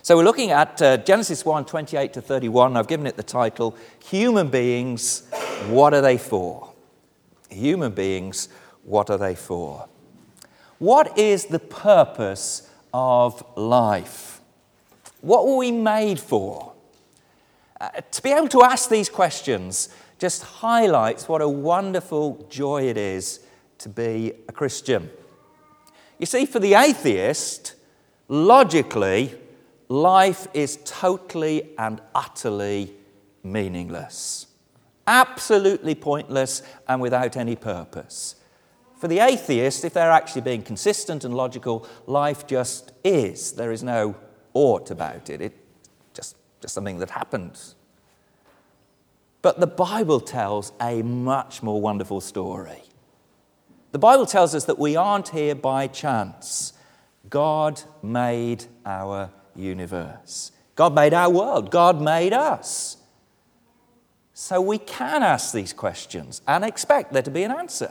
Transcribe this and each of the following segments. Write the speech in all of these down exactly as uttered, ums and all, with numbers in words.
So we're looking at uh, Genesis one, twenty-eight to thirty-one. I've given it the title, Human Beings, What Are They For? Human beings, what are they for? What is the purpose of life? What were we made for? Uh, to be able to ask these questions just highlights what a wonderful joy it is to be a Christian. You see, for the atheist, logically, life is totally and utterly meaningless. Absolutely pointless and without any purpose. For the atheist, if they're actually being consistent and logical, life just is. There is no ought about it. It's just, just something that happens. But the Bible tells a much more wonderful story. The Bible tells us that we aren't here by chance. God made our universe. God made our world. God made us. So we can ask these questions and expect there to be an answer.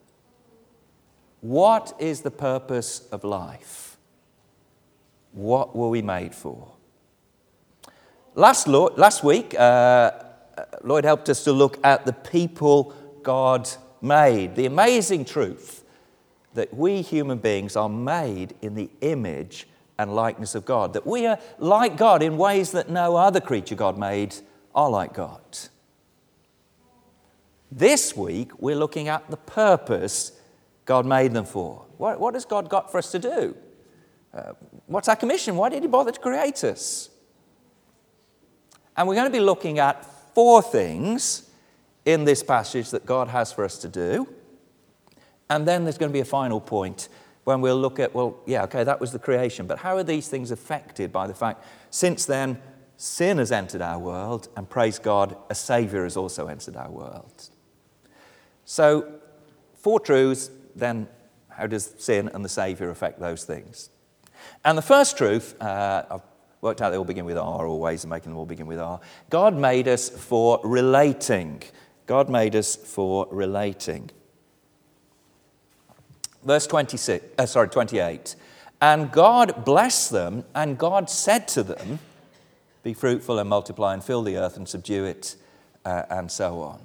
What is the purpose of life? What were we made for? Last, last week, uh, Lloyd helped us to look at the people God made. The amazing truth that we human beings are made in the image and likeness of God. That we are like God in ways that no other creature God made are like God. This week, we're looking at the purpose God made them for. What, what has God got for us to do? Uh, what's our commission? Why did he bother to create us? And we're going to be looking at four things in this passage that God has for us to do. And then there's going to be a final point when we'll look at, well, yeah, okay, that was the creation, but how are these things affected by the fact, since then, sin has entered our world, and praise God, a Saviour has also entered our world. So, four truths, then how does sin and the Saviour affect those things? And the first truth, uh, I've worked out they all begin with R, or ways of making them all begin with R. God made us for relating. God made us for relating. Verse twenty-six, uh, sorry, twenty-eight. And God blessed them, and God said to them, be fruitful and multiply and fill the earth and subdue it, uh, and so on.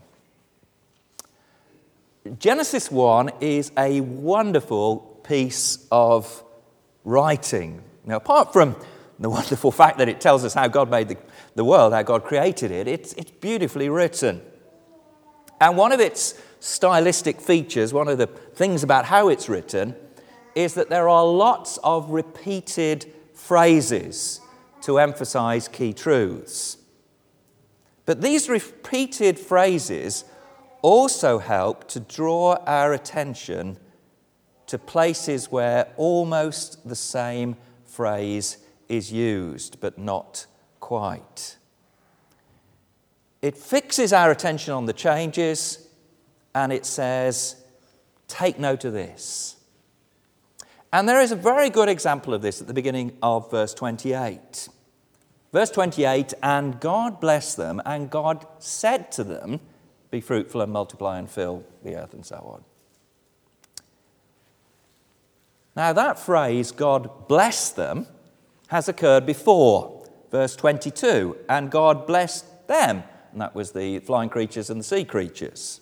Genesis one is a wonderful piece of writing. Now, apart from the wonderful fact that it tells us how God made the, the world, how God created it, it's, it's beautifully written. And one of its stylistic features, one of the things about how it's written, is that there are lots of repeated phrases to emphasize key truths. But these repeated phrases also help to draw our attention to places where almost the same phrase is used, but not quite. It fixes our attention on the changes, and it says, take note of this. And there is a very good example of this at the beginning of verse twenty-eight. Verse twenty-eight, and God blessed them, and God said to them, be fruitful and multiply and fill the earth, and so on. Now that phrase, God blessed them, has occurred before. Verse twenty-two, and God blessed them. And that was the flying creatures and the sea creatures.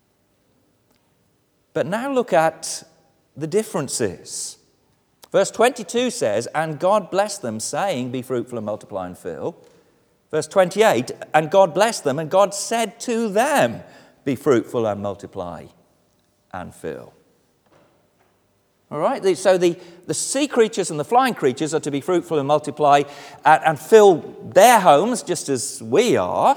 But now look at the differences. Verse twenty-two says, and God blessed them, saying, be fruitful and multiply and fill. Verse twenty-eight, and God blessed them, and God said to them, be fruitful and multiply and fill. All right, so the, the sea creatures and the flying creatures are to be fruitful and multiply and, and fill their homes just as we are.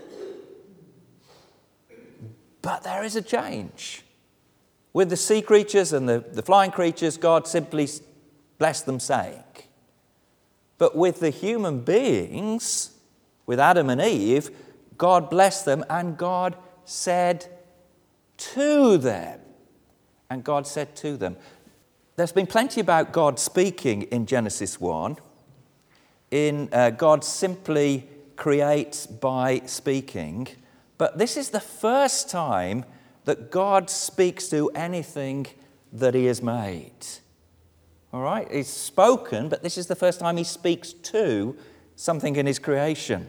But there is a change. With the sea creatures and the, the flying creatures, God simply blessed them, saying. But with the human beings, with Adam and Eve, God blessed them, and God said to them. And God said to them. There's been plenty about God speaking in Genesis one. In uh, God simply creates by speaking. But this is the first time that God speaks to anything that he has made. All right? He's spoken, but this is the first time he speaks to something in his creation.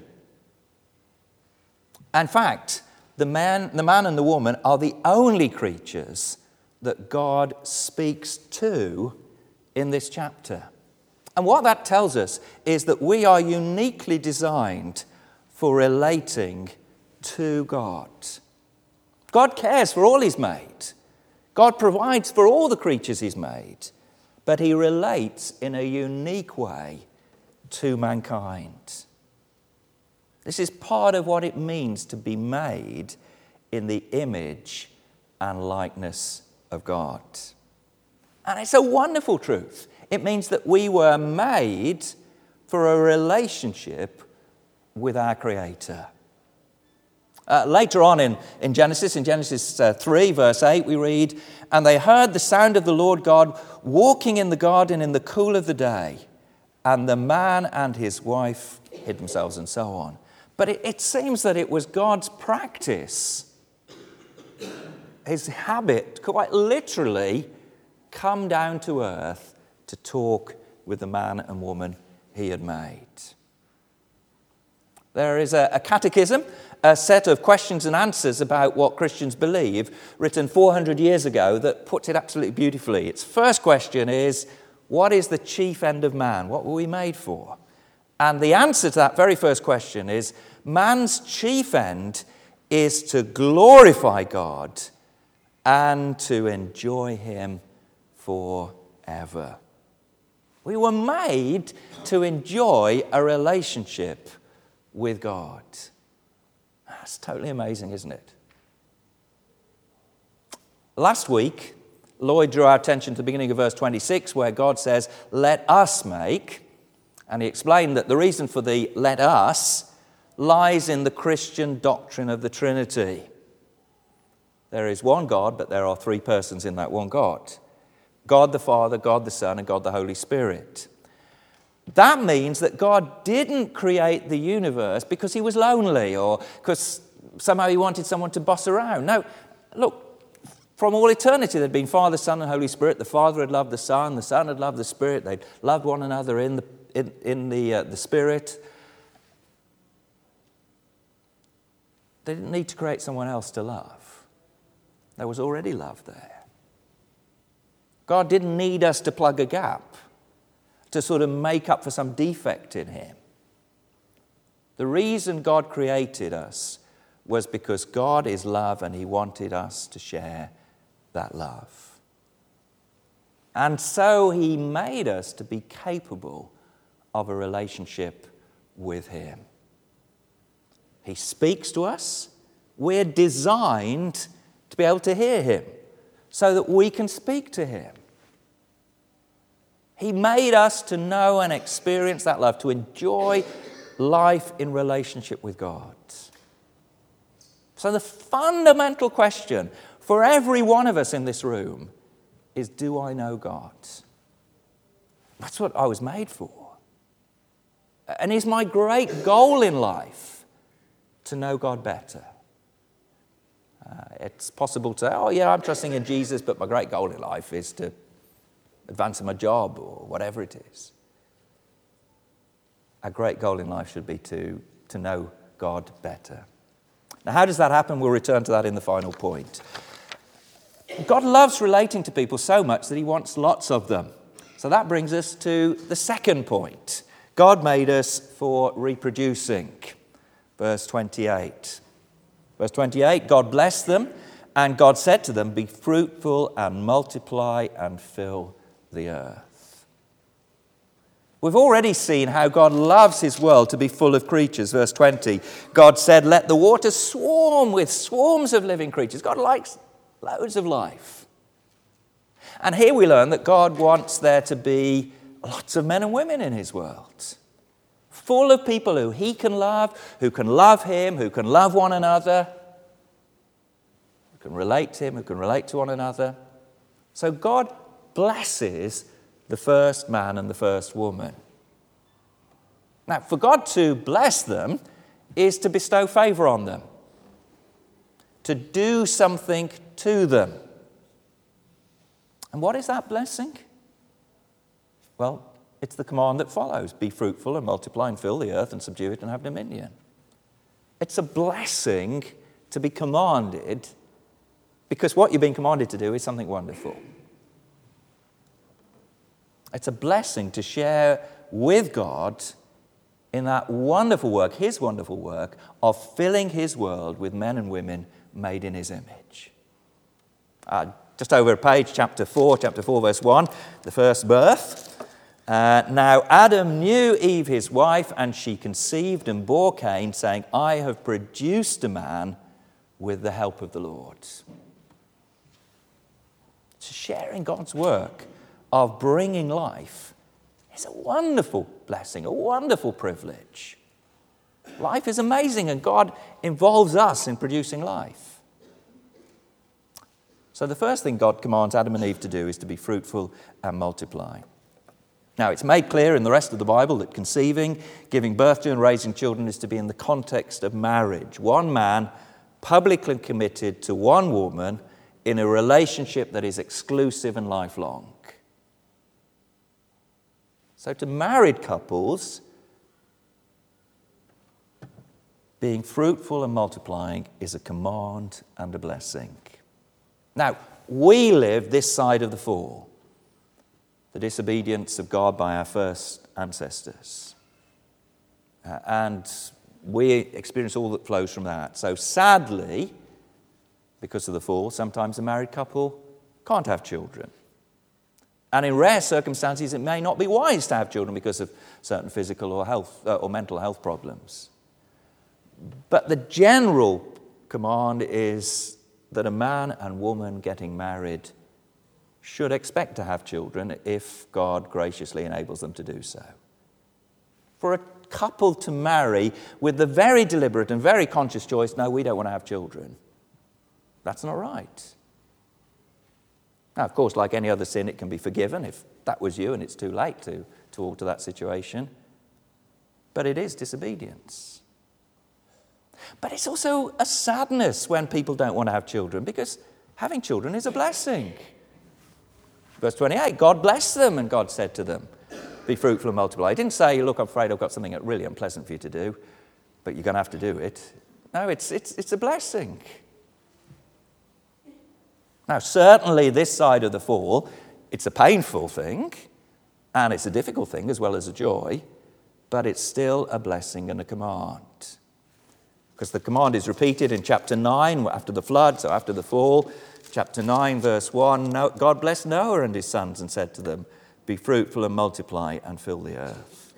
In fact, the man, the man and the woman are the only creatures that God speaks to in this chapter. And what that tells us is that we are uniquely designed for relating to God. God cares for all he's made. God provides for all the creatures he's made. But he relates in a unique way to mankind. This is part of what it means to be made in the image and likeness of God. And it's a wonderful truth. It means that we were made for a relationship with our Creator. Uh, later on in, in Genesis, in Genesis uh, three, verse eight, we read, "And they heard the sound of the Lord God walking in the garden in the cool of the day, and the man and his wife hid themselves," and so on. But it, it seems that it was God's practice, his habit, quite literally, come down to earth to talk with the man and woman he had made. There is a, a catechism, a set of questions and answers about what Christians believe, written four hundred years ago, that puts it absolutely beautifully. Its first question is, what is the chief end of man? What were we made for? And the answer to that very first question is, man's chief end is to glorify God and to enjoy him forever. We were made to enjoy a relationship with God. That's totally amazing, isn't it? Last week, Lloyd drew our attention to the beginning of verse twenty-six, where God says, "Let us make," and he explained that the reason for the "let us" lies in the Christian doctrine of the Trinity. There is one God, but there are three persons in that one God. God the Father, God the Son, and God the Holy Spirit. That means that God didn't create the universe because he was lonely or because somehow he wanted someone to boss around. No, look, from all eternity there'd been Father, Son, and Holy Spirit. The Father had loved the Son, the Son had loved the Spirit. They'd loved one another in the, in, in the, uh, the Spirit. They didn't need to create someone else to love. There was already love there. God didn't need us to plug a gap, to sort of make up for some defect in him. The reason God created us was because God is love and he wanted us to share that love. And so he made us to be capable of a relationship with him. He speaks to us. We're designed to be able to hear him so that we can speak to him. He made us to know and experience that love, to enjoy life in relationship with God. So the fundamental question for every one of us in this room is, do I know God? That's what I was made for. And is my great goal in life to know God better? Uh, it's possible to say, oh yeah, I'm trusting in Jesus, but my great goal in life is to advance in my job or whatever it is. Our great goal in life should be to, to know God better. Now, how does that happen? We'll return to that in the final point. God loves relating to people so much that he wants lots of them. So that brings us to the second point. God made us for reproducing. Verse twenty-eight. Verse twenty-eight, God blessed them, and God said to them, "Be fruitful and multiply and fill the earth." We've already seen how God loves his world to be full of creatures. Verse twenty, God said, "Let the waters swarm with swarms of living creatures." God likes loads of life. And here we learn that God wants there to be lots of men and women in his world, full of people who he can love, who can love him, who can love one another, who can relate to him, who can relate to one another. So God blesses the first man and the first woman. Now, for God to bless them is to bestow favor on them, to do something to them. And what is that blessing? Well, it's the command that follows. Be fruitful and multiply and fill the earth and subdue it and have dominion. It's a blessing to be commanded, because what you're being commanded to do is something wonderful. It's a blessing to share with God in that wonderful work, his wonderful work, of filling his world with men and women made in his image. Uh, just over a page, chapter four, chapter four, verse one, the first birth. Uh, now Adam knew Eve his wife, and she conceived and bore Cain, saying, I have produced a man with the help of the Lord. So sharing God's work of bringing life is a wonderful blessing, a wonderful privilege. Life is amazing, and God involves us in producing life. So the first thing God commands Adam and Eve to do is to be fruitful and multiply. Now, it's made clear in the rest of the Bible that conceiving, giving birth to and raising children is to be in the context of marriage. One man publicly committed to one woman in a relationship that is exclusive and lifelong. So to married couples, being fruitful and multiplying is a command and a blessing. Now, we live this side of the fall, the disobedience of God by our first ancestors. Uh, and we experience all that flows from that. So sadly, because of the fall, sometimes a married couple can't have children. And in rare circumstances, it may not be wise to have children because of certain physical or health uh, or mental health problems. But the general command is that a man and woman getting married should expect to have children if God graciously enables them to do so. For a couple to marry with the very deliberate and very conscious choice, no, we don't want to have children, that's not right. Now, of course, like any other sin, it can be forgiven if that was you and it's too late to, to alter that situation. But it is disobedience. But it's also a sadness when people don't want to have children, because having children is a blessing. Verse twenty-eight, God blessed them, and God said to them, be fruitful and multiply. He didn't say, look, I'm afraid I've got something really unpleasant for you to do, but you're going to have to do it. No, it's, it's, it's a blessing. Now, certainly this side of the fall, it's a painful thing, and it's a difficult thing as well as a joy, but it's still a blessing and a command. Because the command is repeated in chapter nine, after the flood, so after the fall. Chapter nine, verse one, God blessed Noah and his sons and said to them, be fruitful and multiply and fill the earth.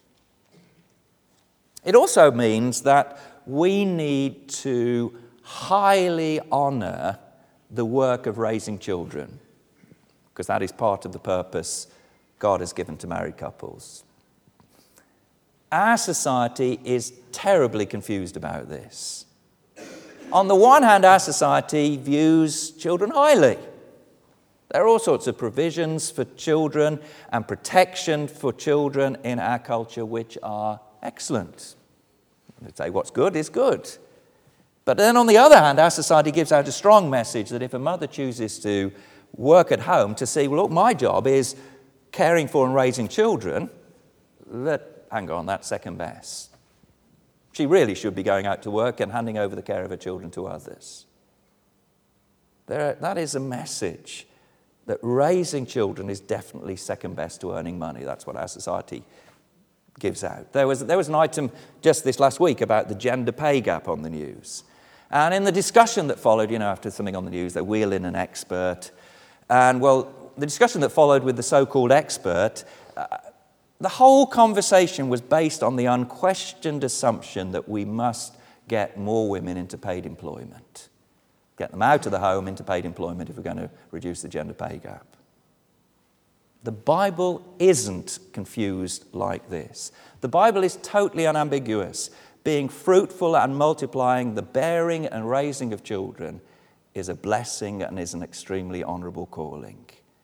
It also means that we need to highly honor the work of raising children, because that is part of the purpose God has given to married couples. Our society is terribly confused about this. On the one hand, our society views children highly. There are all sorts of provisions for children and protection for children in our culture which are excellent. They say what's good is good. But then on the other hand, our society gives out a strong message that if a mother chooses to work at home to see, well, look, my job is caring for and raising children, that, hang on, that's second best. She really should be going out to work and handing over the care of her children to others. There, that is a message that raising children is definitely second best to earning money. That's what our society gives out. There was, there was an item just this last week about the gender pay gap on the news. And in the discussion that followed, you know, after something on the news, they wheel in an expert. And, well, the discussion that followed with the so-called expert, uh, the whole conversation was based on the unquestioned assumption that we must get more women into paid employment. Get them out of the home into paid employment if we're going to reduce the gender pay gap. The Bible isn't confused like this. The Bible is totally unambiguous. Being fruitful and multiplying, the bearing and raising of children is a blessing and is an extremely honorable calling.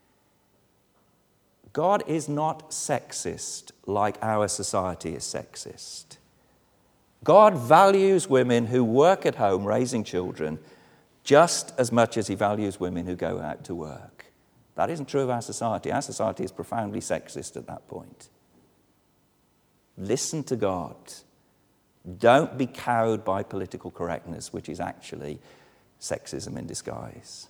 God is not sexist like our society is sexist. God values women who work at home raising children just as much as he values women who go out to work. That isn't true of our society. Our society is profoundly sexist at that point. Listen to God. Don't be cowed by political correctness, which is actually sexism in disguise.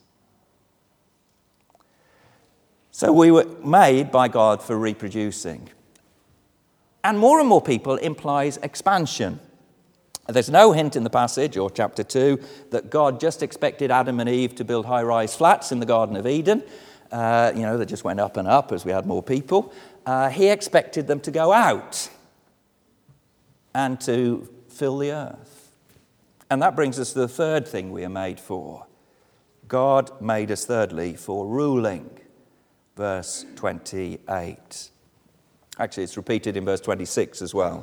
So we were made by God for reproducing. And more and more people implies expansion. There's no hint in the passage, or chapter two, that God just expected Adam and Eve to build high-rise flats in the Garden of Eden, uh, you know, that just went up and up as we had more people. Uh, he expected them to go out and to fill the earth. And that brings us to the third thing we are made for. God made us, thirdly, for ruling. Verse twenty-eight. Actually, it's repeated in verse twenty-six as well.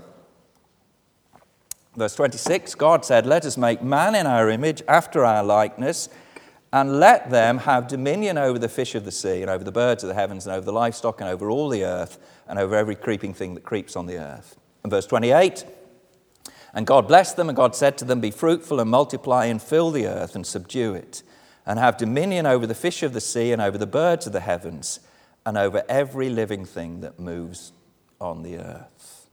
Verse twenty-six, God said, "Let us make man in our image, after our likeness, and let them have dominion over the fish of the sea, and over the birds of the heavens, and over the livestock, and over all the earth, and over every creeping thing that creeps on the earth." And verse twenty-eight, "And God blessed them, and God said to them, Be fruitful and multiply and fill the earth and subdue it, and have dominion over the fish of the sea, and over the birds of the heavens, and over every living thing that moves on the earth."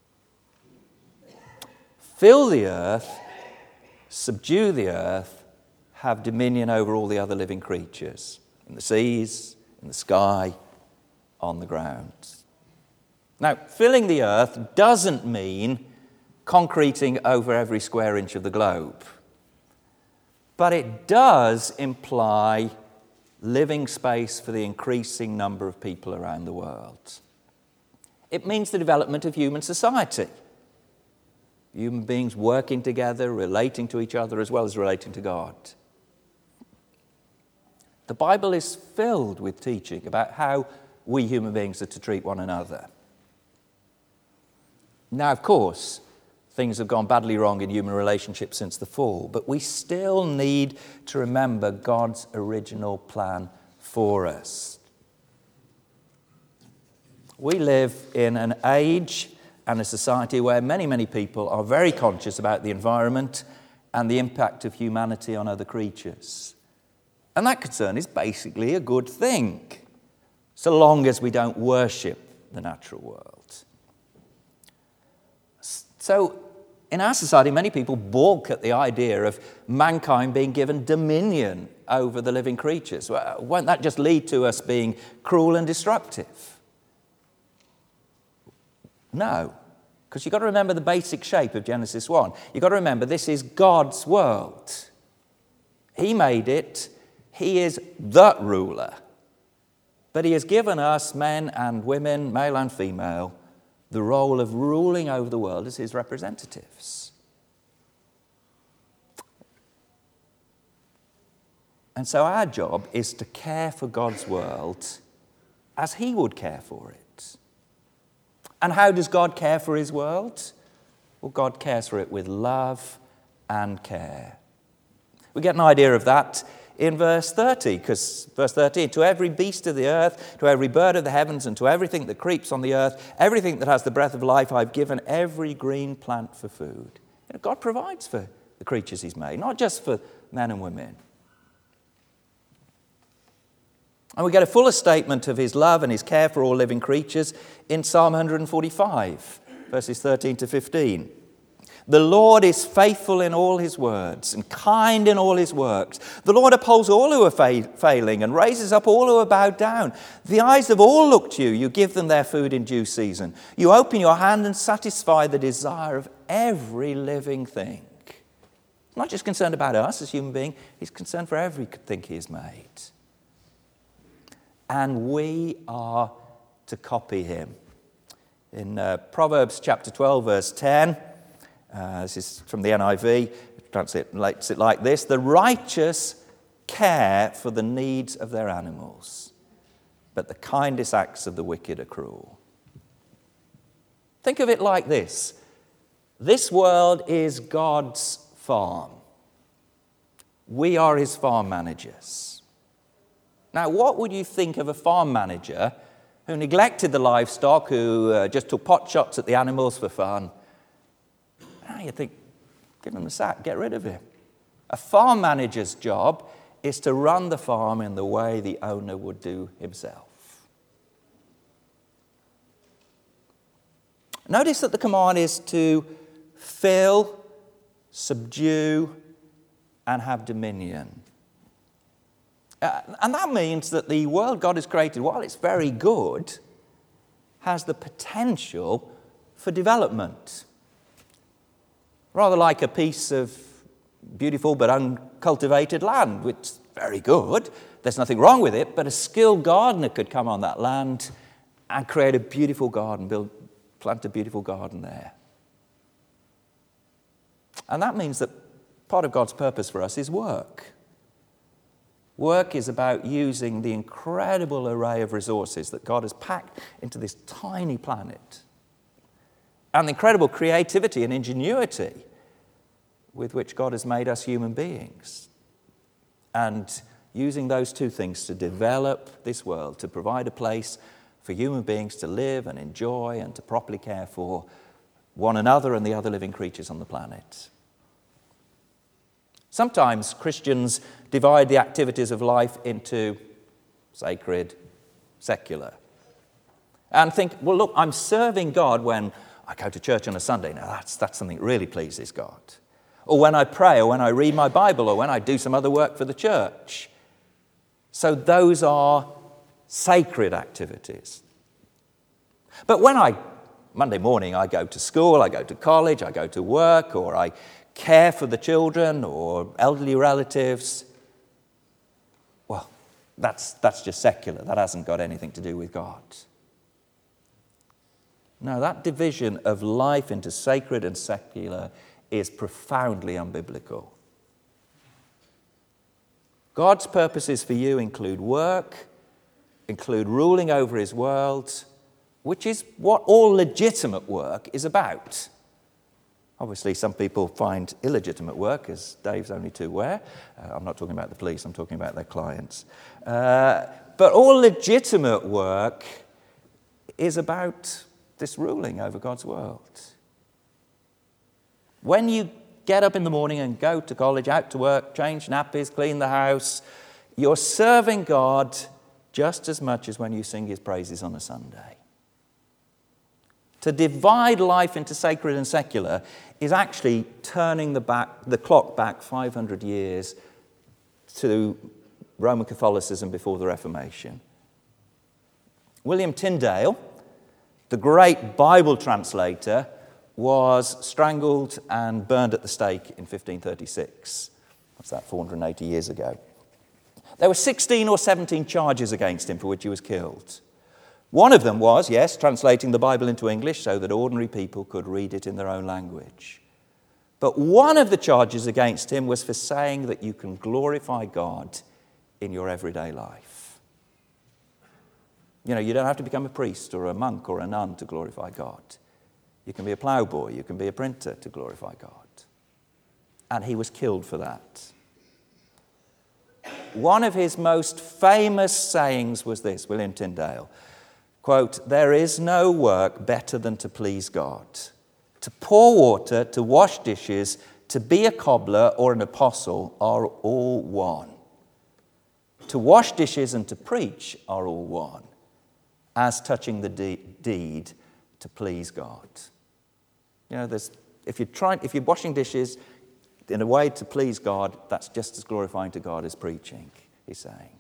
Fill the earth, subdue the earth, have dominion over all the other living creatures, in the seas, in the sky, on the ground. Now, filling the earth doesn't mean concreting over every square inch of the globe. But it does imply living space for the increasing number of people around the world. It means the development of human society. Human beings working together, relating to each other as well as relating to God. The Bible is filled with teaching about how we human beings are to treat one another. Now, of course, things have gone badly wrong in human relationships since the fall, but we still need to remember God's original plan for us. We live in an age and a society where many, many people are very conscious about the environment and the impact of humanity on other creatures. And that concern is basically a good thing, so long as we don't worship the natural world. So, in our society, many people balk at the idea of mankind being given dominion over the living creatures. Well, won't that just lead to us being cruel and destructive? No, because you've got to remember the basic shape of Genesis one. You've got to remember this is God's world. He made it. He is the ruler. But he has given us, men and women, male and female, the role of ruling over the world as his representatives. And so our job is to care for God's world as he would care for it. And how does God care for his world? Well, God cares for it with love and care. We get an idea of that in verse thirty, because verse thirteen, "To every beast of the earth, to every bird of the heavens, and to everything that creeps on the earth, everything that has the breath of life, I've given every green plant for food." You know, God provides for the creatures he's made, not just for men and women. And we get a fuller statement of his love and his care for all living creatures in Psalm one forty-five, verses thirteen to fifteen. "The Lord is faithful in all his words and kind in all his works. The Lord upholds all who are fa- failing and raises up all who are bowed down. The eyes of all look to you. You give them their food in due season. You open your hand and satisfy the desire of every living thing." Not just concerned about us as human beings, he's concerned for everything he has made. And we are to copy him. In uh, Proverbs chapter twelve, verse ten, uh, this is from the N I V, it translates it like this: "The righteous care for the needs of their animals, but the kindest acts of the wicked are cruel." Think of it like this. This world is God's farm. We are his farm managers. Now, what would you think of a farm manager who neglected the livestock, who uh, just took pot shots at the animals for fun? Now you think, give him the sack, get rid of him. A farm manager's job is to run the farm in the way the owner would do himself. Notice that the command is to fill, subdue, and have dominion. Uh, and that means that the world God has created, while it's very good, has the potential for development. Rather like a piece of beautiful but uncultivated land, which is very good. There's nothing wrong with it, but a skilled gardener could come on that land and create a beautiful garden, build, plant a beautiful garden there. And that means that part of God's purpose for us is work. Work is about using the incredible array of resources that God has packed into this tiny planet, and the incredible creativity and ingenuity with which God has made us human beings. And using those two things to develop this world, to provide a place for human beings to live and enjoy and to properly care for one another and the other living creatures on the planet. Sometimes Christians divide the activities of life into sacred, secular, and think, well, look, I'm serving God when I go to church on a Sunday. Now, that's, that's something that really pleases God. Or when I pray, or when I read my Bible, or when I do some other work for the church. So those are sacred activities. But when I, Monday morning, I go to school, I go to college, I go to work, or I care for the children or elderly relatives, well, that's, that's just secular. That hasn't got anything to do with God. No, that division of life into sacred and secular is profoundly unbiblical. God's purposes for you include work, include ruling over his world, which is what all legitimate work is about. Obviously, some people find illegitimate work, as Dave's only too aware. Uh, I'm not talking about the police, I'm talking about their clients. Uh, but all legitimate work is about this ruling over God's world. When you get up in the morning and go to college, out to work, change nappies, clean the house, you're serving God just as much as when you sing his praises on a Sunday. To divide life into sacred and secular is actually turning the, back, the clock back five hundred years to Roman Catholicism before the Reformation. William Tyndale, the great Bible translator, was strangled and burned at the stake in fifteen thirty-six. What's that, four hundred eighty years ago? There were sixteen or seventeen charges against him for which he was killed. One of them was, yes, translating the Bible into English so that ordinary people could read it in their own language. But one of the charges against him was for saying that you can glorify God in your everyday life. You know, you don't have to become a priest or a monk or a nun to glorify God. You can be a ploughboy, you can be a printer to glorify God. And he was killed for that. One of his most famous sayings was this, William Tyndale, quote, "There is no work better than to please God. To pour water, to wash dishes, to be a cobbler or an apostle are all one. To wash dishes and to preach are all one, as touching the de- deed to please God." You know, there's, if you're trying, if you're washing dishes in a way to please God, that's just as glorifying to God as preaching, he's saying.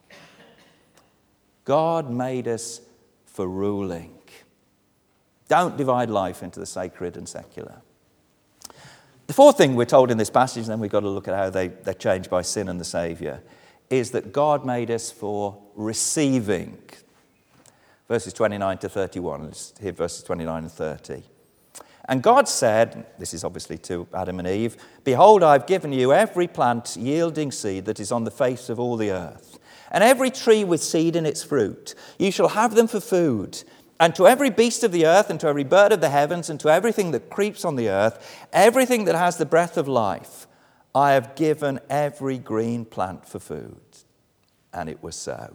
God made us for ruling. Don't divide life into the sacred and secular. The fourth thing we're told in this passage, and then we've got to look at how they, they're changed by sin and the Saviour, is that God made us for receiving. Verses twenty-nine to thirty-one. Let's hear verses twenty-nine and thirty. "And God said," this is obviously to Adam and Eve, "Behold, I've given you every plant yielding seed that is on the face of all the earth, and every tree with seed in its fruit. You shall have them for food. And to every beast of the earth, and to every bird of the heavens, and to everything that creeps on the earth, everything that has the breath of life, I have given every green plant for food." And it was so.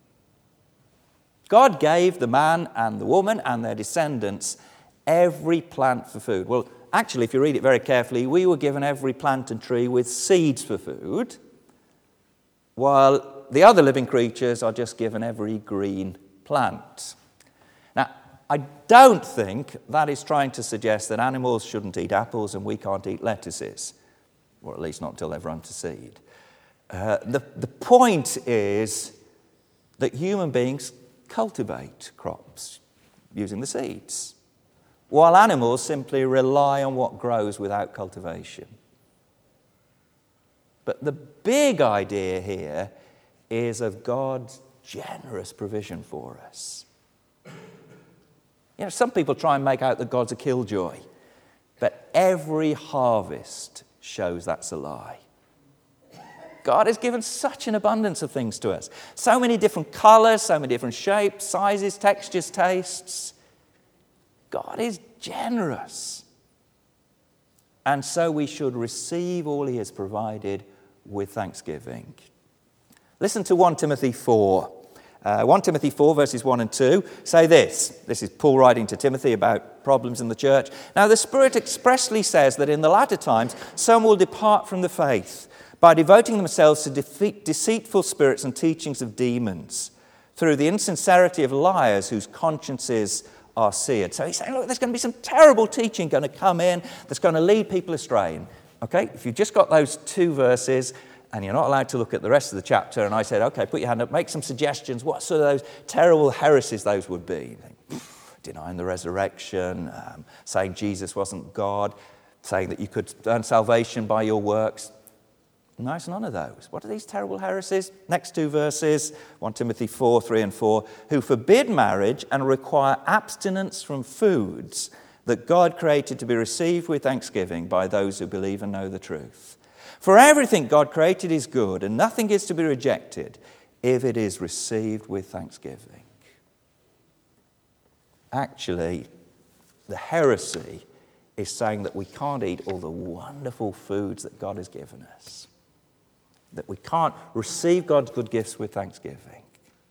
God gave the man and the woman and their descendants every plant for food. Well, actually, if you read it very carefully, we were given every plant and tree with seeds for food. while the other living creatures are just given every green plant. Now, I don't think that is trying to suggest that animals shouldn't eat apples and we can't eat lettuces, or at least not until they've run to seed. Uh, the, the point is that human beings cultivate crops using the seeds, while animals simply rely on what grows without cultivation. But the big idea here is of God's generous provision for us. You know, some people try and make out that God's a killjoy, but every harvest shows that's a lie. God has given such an abundance of things to us. So many different colors, so many different shapes, sizes, textures, tastes. God is generous. And so we should receive all he has provided with thanksgiving. Listen to First Timothy four. Uh, First Timothy four, verses one and two, say this. This is Paul writing to Timothy about problems in the church. Now the Spirit expressly says that in the latter times some will depart from the faith by devoting themselves to defeat, deceitful spirits and teachings of demons, through the insincerity of liars whose consciences are seared. So he's saying, look, there's going to be some terrible teaching going to come in that's going to lead people astray. Okay, if you've just got those two verses and you're not allowed to look at the rest of the chapter, and I said, okay, put your hand up, make some suggestions, what sort of those terrible heresies those would be? Denying the resurrection, um, saying Jesus wasn't God, saying that you could earn salvation by your works. No, it's none of those. What are these terrible heresies? Next two verses, First Timothy four, three and four, who forbid marriage and require abstinence from foods that God created to be received with thanksgiving by those who believe and know the truth. For everything God created is good, and nothing is to be rejected if it is received with thanksgiving. Actually, the heresy is saying that we can't eat all the wonderful foods that God has given us, that we can't receive God's good gifts with thanksgiving.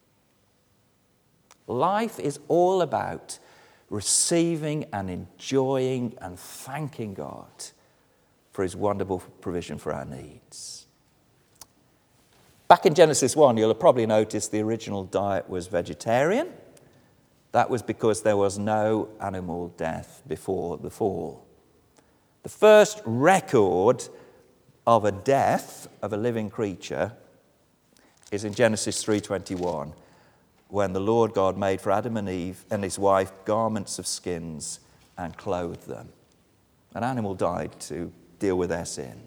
Life is all about receiving and enjoying and thanking God for his wonderful provision for our needs. Back in Genesis one, you'll have probably noticed the original diet was vegetarian. That was because there was no animal death before the fall. The first record of a death of a living creature is in Genesis three twenty-one, when the Lord God made for Adam and Eve and his wife garments of skins and clothed them. An animal died to deal with their sin.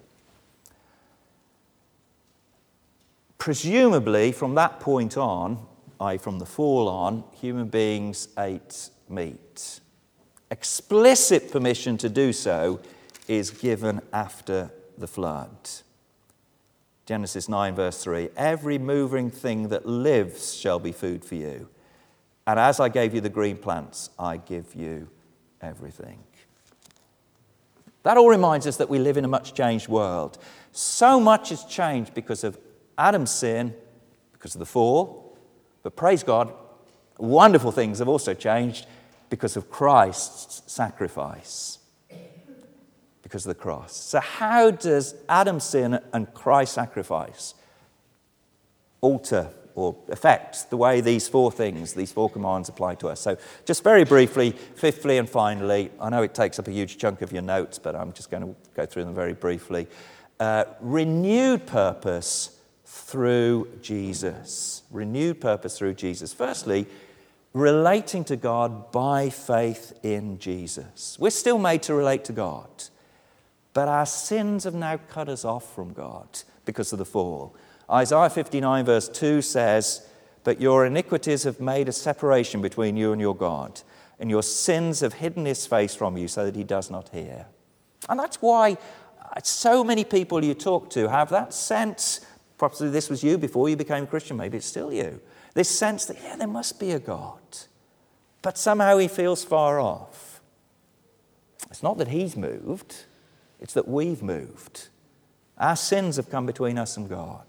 Presumably, from that point on, that is from the fall on, human beings ate meat. Explicit permission to do so is given after the flood. Genesis nine, verse three, every moving thing that lives shall be food for you. And as I gave you the green plants, I give you everything. That all reminds us that we live in a much changed world. So much has changed because of Adam's sin, because of the fall. But praise God, wonderful things have also changed because of Christ's sacrifice, because of the cross. So how does Adam's sin and Christ's sacrifice alter or affect the way these four things, these four commands apply to us? So just very briefly, fifthly and finally, I know it takes up a huge chunk of your notes, but I'm just going to go through them very briefly. Uh, renewed purpose through Jesus. Renewed purpose through Jesus. Firstly, relating to God by faith in Jesus. We're still made to relate to God, but our sins have now cut us off from God because of the fall. Isaiah fifty-nine verse two says, but your iniquities have made a separation between you and your God, and your sins have hidden his face from you so that he does not hear. And that's why so many people you talk to have that sense, possibly this was you before you became a Christian, maybe it's still you, this sense that, yeah, there must be a God, but somehow he feels far off. It's not that he's moved, it's that we've moved. Our sins have come between us and God.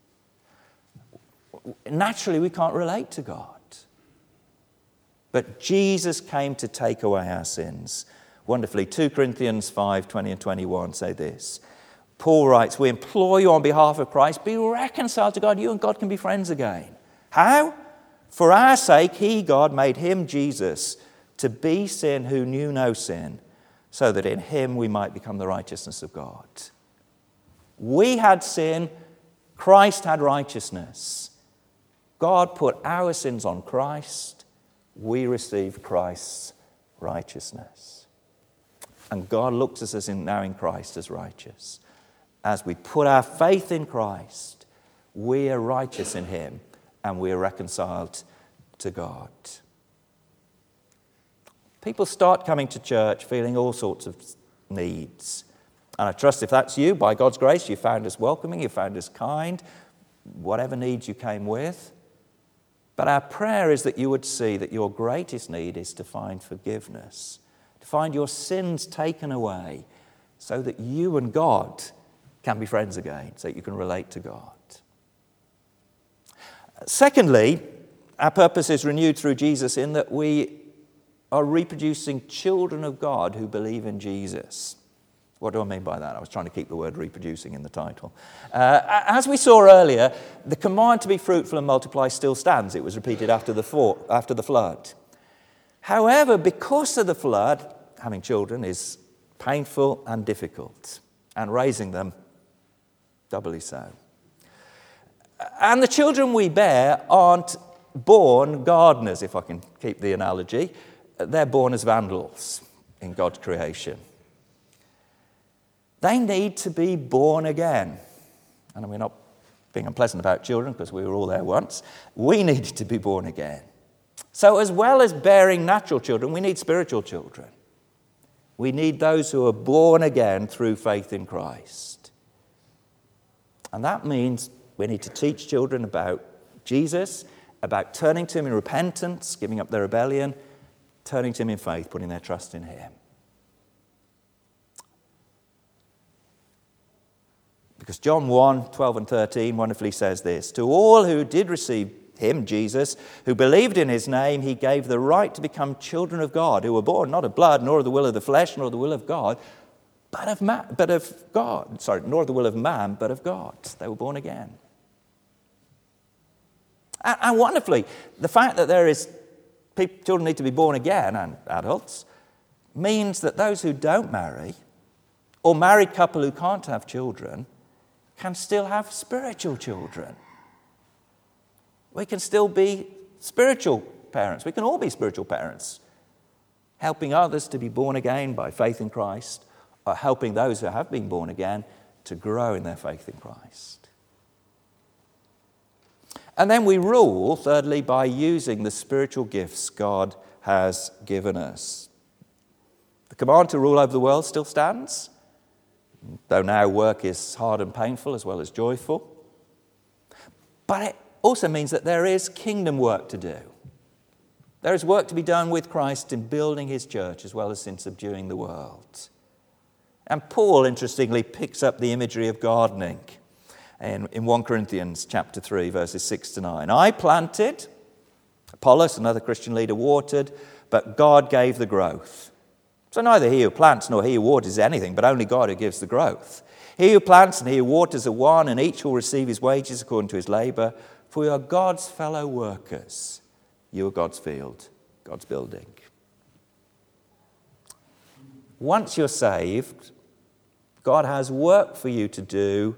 Naturally, we can't relate to God. But Jesus came to take away our sins. Wonderfully, Second Corinthians five, twenty and twenty-one say this, Paul writes, we implore you on behalf of Christ, be reconciled to God. You and God can be friends again. How? For our sake, he, God, made him, Jesus, to be sin who knew no sin, so that in him we might become the righteousness of God. We had sin, Christ had righteousness. God put our sins on Christ, we received Christ's righteousness. And God looks at us in, now in Christ as righteous. As we put our faith in Christ, we are righteous in him and we are reconciled to God. People start coming to church feeling all sorts of needs. And I trust if that's you, by God's grace, you found us welcoming, you found us kind, whatever needs you came with. But our prayer is that you would see that your greatest need is to find forgiveness, to find your sins taken away so that you and God can be friends again, so that you can relate to God. Secondly, our purpose is renewed through Jesus in that we are reproducing children of God who believe in Jesus. What do I mean by that? I was trying to keep the word reproducing in the title. Uh, as we saw earlier, the command to be fruitful and multiply still stands. It was repeated after the, for, after the flood. However, because of the flood, having children is painful and difficult, and raising them doubly so. And the children we bear aren't born gardeners, if I can keep the analogy. They're born as vandals in God's creation. They need to be born again. And we're not being unpleasant about children because we were all there once. We needed to be born again. So as well as bearing natural children, we need spiritual children. We need those who are born again through faith in Christ. And that means we need to teach children about Jesus, about turning to him in repentance, giving up their rebellion, turning to him in faith, putting their trust in him. Because John one, twelve and thirteen wonderfully says this, to all who did receive him, Jesus, who believed in his name, he gave the right to become children of God, who were born not of blood, nor of the will of the flesh, nor of the will of God, but of man, but of God. Sorry, nor of the will of man, but of God. They were born again. And, and wonderfully, the fact that there is people, children need to be born again, and adults, means that those who don't marry, or married couple who can't have children, can still have spiritual children. We can still be spiritual parents. We can all be spiritual parents, helping others to be born again by faith in Christ, or helping those who have been born again to grow in their faith in Christ. And then we rule, thirdly, by using the spiritual gifts God has given us. The command to rule over the world still stands, though now work is hard and painful as well as joyful. But it also means that there is kingdom work to do. There is work to be done with Christ in building his church as well as in subduing the world. And Paul, interestingly, picks up the imagery of gardening in, in First Corinthians chapter three, verses six to nine. I planted, Apollos, another Christian leader, watered, but God gave the growth. So neither he who plants nor he who waters anything, but only God who gives the growth. He who plants and he who waters are one, and each will receive his wages according to his labor. For we are God's fellow workers. You are God's field, God's building. Once you're saved, God has work for you to do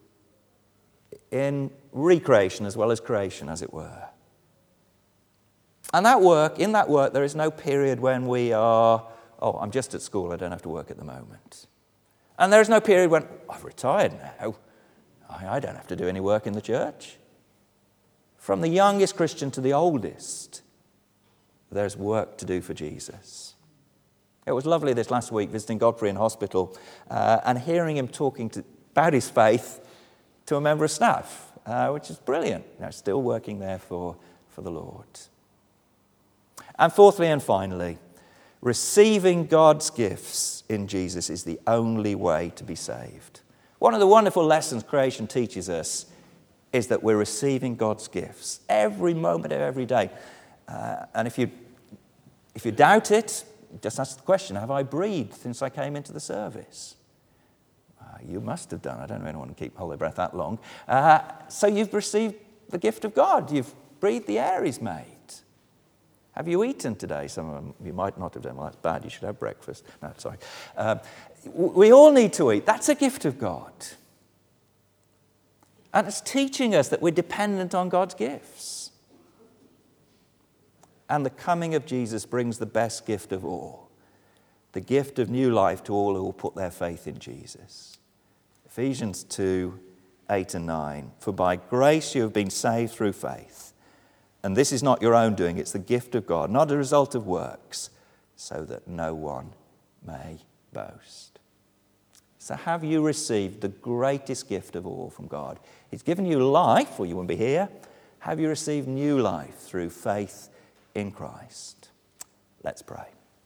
in recreation as well as creation, as it were. And that work, in that work, there is no period when we are, oh, I'm just at school, I don't have to work at the moment. And there is no period when, I've retired now, I don't have to do any work in the church. From the youngest Christian to the oldest, there's work to do for Jesus. It was lovely this last week visiting Godfrey in hospital uh, and hearing him talking to, about his faith to a member of staff, uh, which is brilliant. You know, still working there for, for the Lord. And fourthly and finally, receiving God's gifts in Jesus is the only way to be saved. One of the wonderful lessons creation teaches us is that we're receiving God's gifts every moment of every day. Uh, and if you, if you doubt it, just ask the question, have I breathed since I came into the service? Uh, you must have done. I don't know anyone can keep hold their breath that long. Uh, so you've received the gift of God. You've breathed the air he's made. Have you eaten today? Some of them you might not have done. Well, that's bad. You should have breakfast. No, sorry. Um, we all need to eat. That's a gift of God. And it's teaching us that we're dependent on God's gifts. And the coming of Jesus brings the best gift of all, the gift of new life to all who will put their faith in Jesus. Ephesians two, eight and nine. For by grace you have been saved through faith. And this is not your own doing, it's the gift of God, not a result of works, so that no one may boast. So have you received the greatest gift of all from God? He's given you life, or you wouldn't be here. Have you received new life through faith in Christ? Let's pray.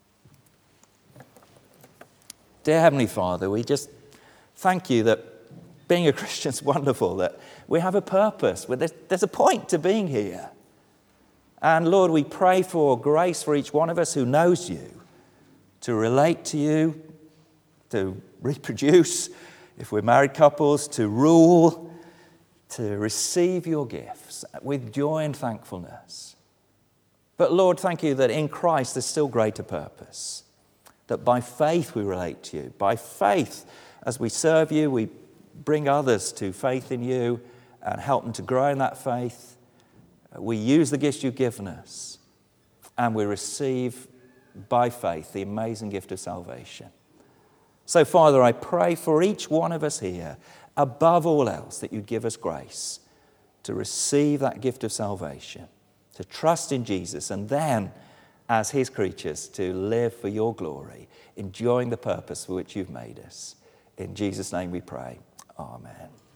Dear Heavenly Father, we just thank you that being a Christian is wonderful, that we have a purpose, there's, there's a point to being here. And Lord, we pray for grace for each one of us who knows you, to relate to you, to reproduce, if we're married couples, to rule, to receive your gifts with joy and thankfulness. But Lord, thank you that in Christ there's still greater purpose, that by faith we relate to you. By faith, as we serve you, we bring others to faith in you and help them to grow in that faith. We use the gifts you've given us, and we receive by faith the amazing gift of salvation. So, Father, I pray for each one of us here, above all else, that you give us grace to receive that gift of salvation, to trust in Jesus, and then, as his creatures, to live for your glory, enjoying the purpose for which you've made us. In Jesus' name we pray. Amen.